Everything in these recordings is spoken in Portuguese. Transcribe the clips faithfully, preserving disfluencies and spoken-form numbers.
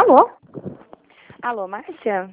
Alô? Alô, Márcia?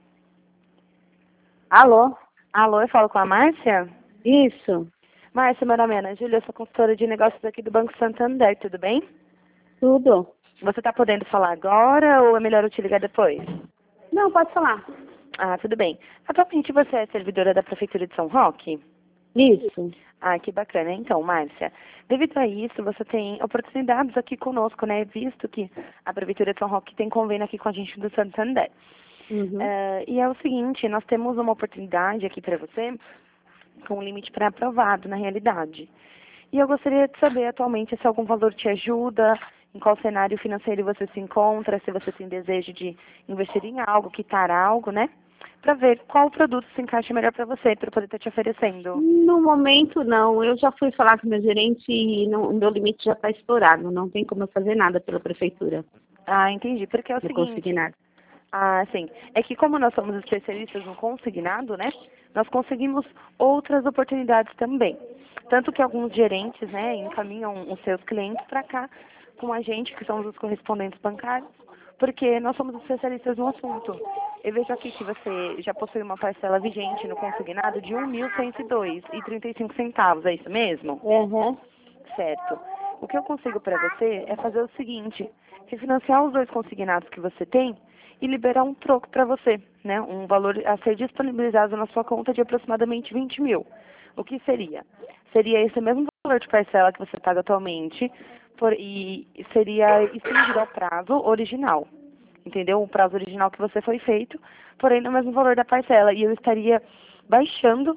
Alô? Alô, eu falo com a Márcia? Isso, Márcia, meu nome é Ana Júlia, eu sou consultora de negócios aqui do Banco Santander, tudo bem? tudo. Você está podendo falar agora ou é melhor eu te ligar depois? Não, pode falar. Ah, tudo bem. Atualmente você é servidora da Prefeitura de São Roque? Isso. Ah, que bacana. Então, Márcia, devido a isso, você tem oportunidades aqui conosco, né? Visto que a Prefeitura de São Roque tem convênio aqui com a gente do Santander. Uhum. Eh, e é o seguinte, nós temos uma oportunidade aqui para você com um limite pré-aprovado, na realidade. E eu gostaria de saber atualmente se algum valor te ajuda, em qual cenário financeiro você se encontra, se você tem desejo de investir em algo, quitar algo, né? Para ver qual produto se encaixa melhor para você, para poder estar te oferecendo. No momento, não. Eu já fui falar com meu gerente e não- o meu limite já está estourado. Não tem como eu fazer nada pela prefeitura. Ah, entendi. Porque é o Não seguinte, consegui nada. ah, sim. É que como nós somos especialistas no consignado, né? Nós conseguimos outras oportunidades também. Tanto que alguns gerentes, né, encaminham os seus clientes para cá com a gente, que somos os correspondentes bancários, porque nós somos especialistas no assunto. Eu vejo aqui que você já possui uma parcela vigente no consignado de um mil cento e dois e trinta e cinco centavos, é isso mesmo? Uhum. Certo. O que eu consigo para você é fazer o seguinte, refinanciar os dois consignados que você tem e liberar um troco para você, né? Um valor a ser disponibilizado na sua conta de aproximadamente vinte mil. O que seria? Seria esse mesmo valor de parcela que você paga atualmente por, e seria estendido ao prazo original. Entendeu? O prazo original que você foi feito, porém no mesmo valor da parcela. E eu estaria baixando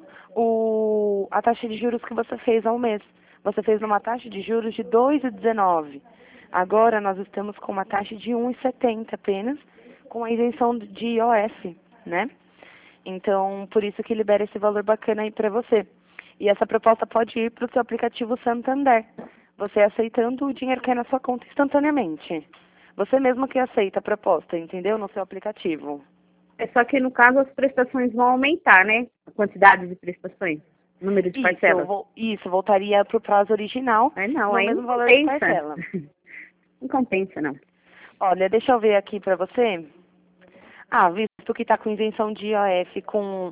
o, a taxa de juros que você fez ao mês. Você fez uma taxa de juros de dois vírgula dezenove. Agora nós estamos com uma taxa de um vírgula setenta apenas, com a isenção de I O F, né? Então, por isso que libera esse valor bacana aí para você. E essa proposta pode ir para o seu aplicativo Santander. Você aceitando, o dinheiro cai na sua conta instantaneamente. Você mesmo que aceita a proposta, entendeu? No seu aplicativo. É só que, no caso, as prestações vão aumentar, né? A quantidade de prestações, o número de Isso, parcelas. vou, isso voltaria para o prazo original, Aí não, no aí mesmo não valor de compensa. parcela. Não compensa, não. Olha, deixa eu ver aqui para você. Ah, visto que está com isenção de I O F com,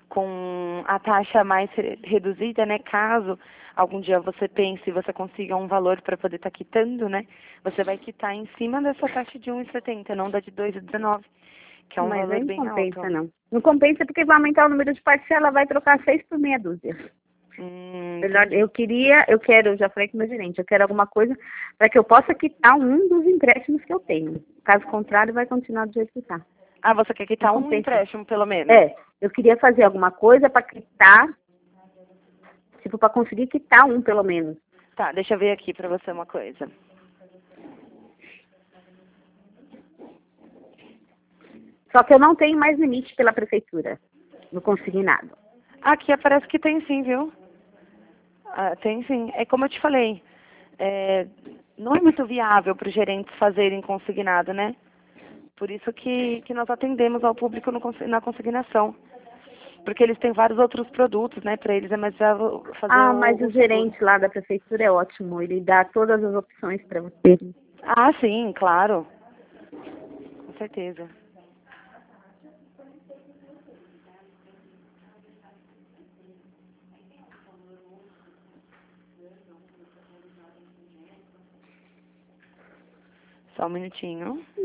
com a taxa mais re- reduzida, né? Caso algum dia você pense e você consiga um valor para poder estar quitando, né? Você vai quitar em cima dessa taxa de um vírgula setenta, não da de dois vírgula dezenove, que é um Mas aí valor não bem compensa, alto. não. Não compensa porque vai aumentar o número de parcela, vai trocar seis por meia dúzia. Hum, Melhor, entendi. eu queria, eu quero, eu já falei com o meu gerente, eu quero alguma coisa para que eu possa quitar um dos empréstimos que eu tenho. Caso contrário, vai continuar do jeito que está. Ah, você quer Não quitar um compensa. empréstimo, pelo menos? É, eu queria fazer alguma coisa para quitar, tipo, para conseguir quitar um, pelo menos. Tá, deixa eu ver aqui pra você uma coisa. Só que eu não tenho mais limite pela prefeitura, no consignado. Aqui parece que tem sim, viu? Ah, tem sim. É como eu te falei, é, não é muito viável para os gerentes fazerem consignado, né? Por isso que, que nós atendemos ao público no, consi- na consignação. Porque eles têm vários outros produtos, né? Para eles é mais viável fazer Ah, o, mas o o seguro. gerente lá da prefeitura é ótimo, ele dá todas as opções para você. Ah, sim, claro. Com certeza. Só um minutinho.